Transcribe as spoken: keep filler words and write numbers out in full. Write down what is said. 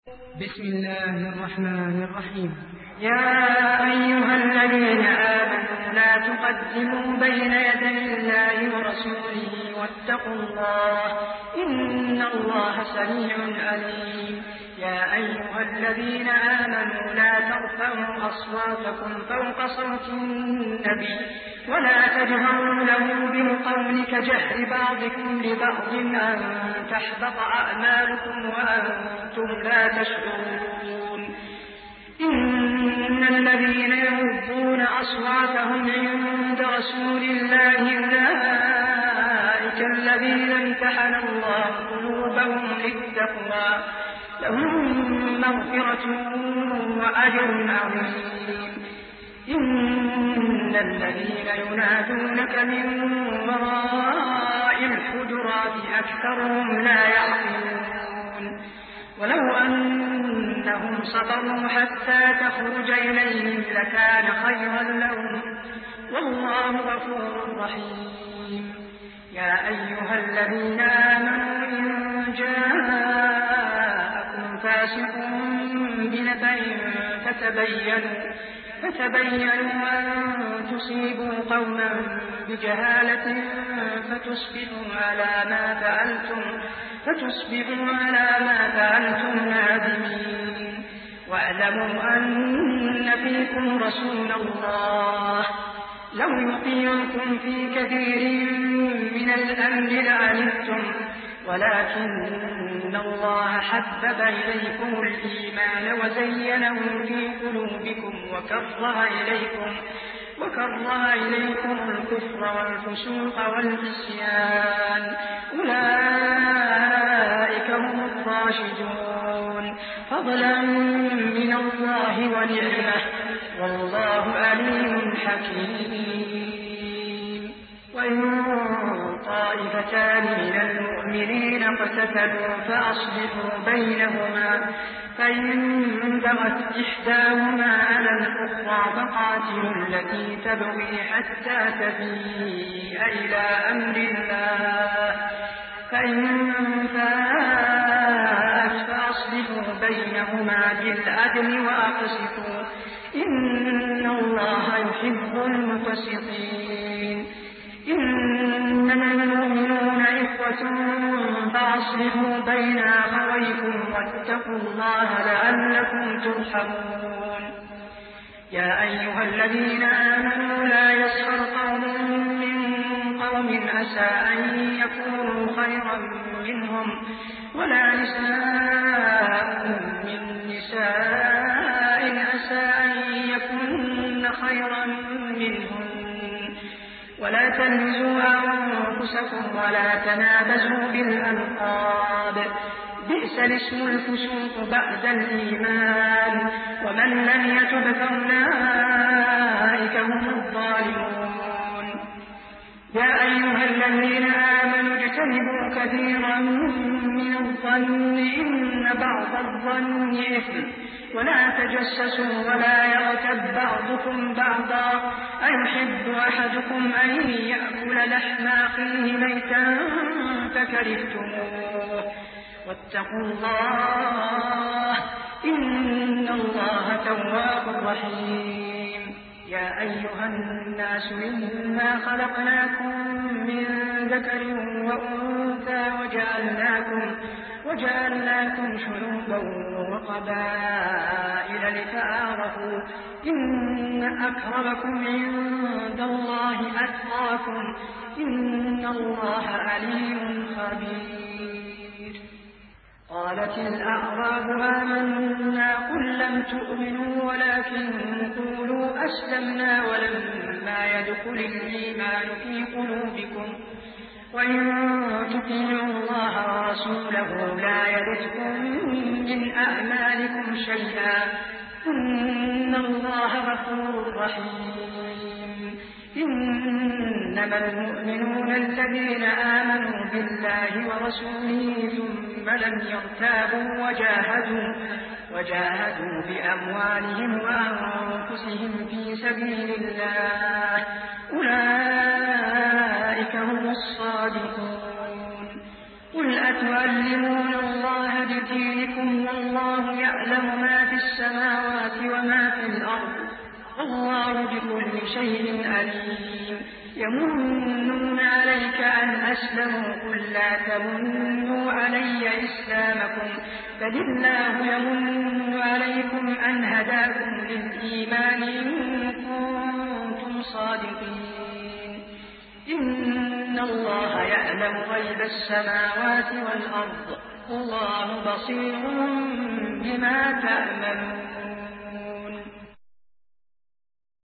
بسم الله الرحمن الرحيم. يا أيها الذين آمنوا لا تقدموا بين يدي الله ورسوله واتقوا الله إن الله سميع عليم. يا أيها الذين آمنوا لا ترفعوا أصواتكم فوق صوت النبي ولا تجهروا له بالقول كجهر بعضكم لبعض أن تحبط أعمالكم وأنتم لا تشعرون. إن الذين يغضون أصواتهم عند رسول الله أولئك الذين امتحن الله قلوبهم للتقوى لهم مغفرة وأجر عظيم. إن الذين ينادونك من وراء الحجرات أكثرهم لا يعقلون. ولو أنهم صبروا حتى تخرج إليهم لكان خيرا لهم والله غفور رحيم. يا أيها الذين آمنوا إن جاءكم فاسق بنبأ فتبينوا فتبينوا أن تصيبوا قوما بجهالة فتصبحوا على ما فعلتم فتصبحوا على ما فعلتم نادمين. واعلموا أن فيكم رسول الله لو يطيعكم في كثير من الأمر لعنتم ولكن الله حبب إليكم الإيمان وزينه في قلوبكم وكره إليكم وكره إليكم الكفر والفسوق والعصيان أولئك هم الراشدون فضلا من الله ونعمة والله عليم حكيم. وإن طائفتان من المؤمنين اقتتلوا فأصلحوا بينهما فإن بغت إحداهما على الأخرى فقاتلوا التي تبغي حتى تفيء إلى أمر الله فإن فاءت فأصلحوا بينهما بالعدل وأقسطوا إن الله يحب المقسطين. إنما المؤمنون إخوة فأصلحوا بين أخويكم واتقوا الله لعلكم ترحمون. يا أيها الذين آمنوا لا يسخر قوم من قوم عسى أن يكونوا خيرا منهم ولا نساء من نساء عسى أن يكون خيرا منهم ولا تلمزوا أنفسكم ولا تنابزوا بالألقاب بئس الاسم الفسوق بعد الإيمان ومن لم يتب فأولئك هم الظالمون. يا أيها الذين آمنوا اجتنبوا كثيرا من الظن إن بعض الظن إثم ولا تجسسوا ولا يغتب بعضكم بعضا أيحب أحدكم أن يأكل لحم أخيه ميتا فكرهتموه واتقوا الله إن الله تواب رحيم. يا أيها الناس إنا خلقناكم من ذكر وأنثى وجعلناكم وجعلناكم شعوبا وقبائل لتعارفوا إن أكرمكم عند الله أتقاكم إن الله عليم خبير. قالت الأعراب آمنا قل لم تؤمنوا ولكن قولوا أسلمنا ولما يدخل الإيمان في قلوبكم وإن تطيعوا الله ورسوله لا يلدكم من أعمالكم شيئا إن الله غفور رحيم. إنما المؤمنون الذين آمنوا بالله ورسوله ثم لم يرتابوا وجاهدوا وجاهدوا بأموالهم وأنفسهم في سبيل الله أولئك هم الصادقون. قل أتعلمون الله بدينكم والله يعلم ما في السماوات وما في الأرض والله بكل شيء عليم يمنون عليك أن أسلموا قل لا تمنوا علي إسلامكم بل الله يمن عليكم أن هداكم للإيمان إن كنتم صادقين إن الله يعلم غيب السماوات والأرض والله بصير بما تعملون